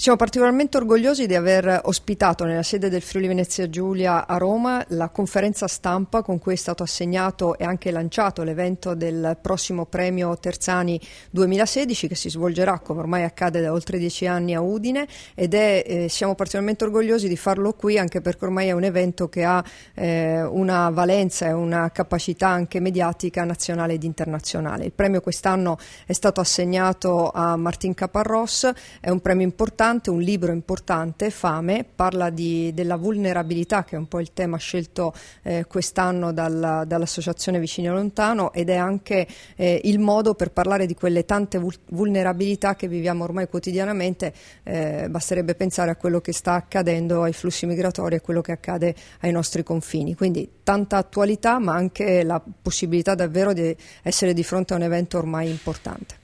Siamo particolarmente orgogliosi di aver ospitato nella sede del Friuli Venezia Giulia a Roma la conferenza stampa con cui è stato assegnato e anche lanciato l'evento del prossimo premio Terzani 2016, che si svolgerà, come ormai accade da oltre 10 anni, a Udine, ed siamo particolarmente orgogliosi di farlo qui anche perché ormai è un evento che ha una valenza e una capacità anche mediatica nazionale ed internazionale. Il premio quest'anno è stato assegnato a Martín Caparrós, è un premio importante, un libro importante, Fame, parla della vulnerabilità, che è un po' il tema scelto quest'anno dall'associazione Vicini a Lontano, ed è anche il modo per parlare di quelle tante vulnerabilità che viviamo ormai quotidianamente. Basterebbe pensare a quello che sta accadendo ai flussi migratori e a quello che accade ai nostri confini, quindi tanta attualità ma anche la possibilità davvero di essere di fronte a un evento ormai importante.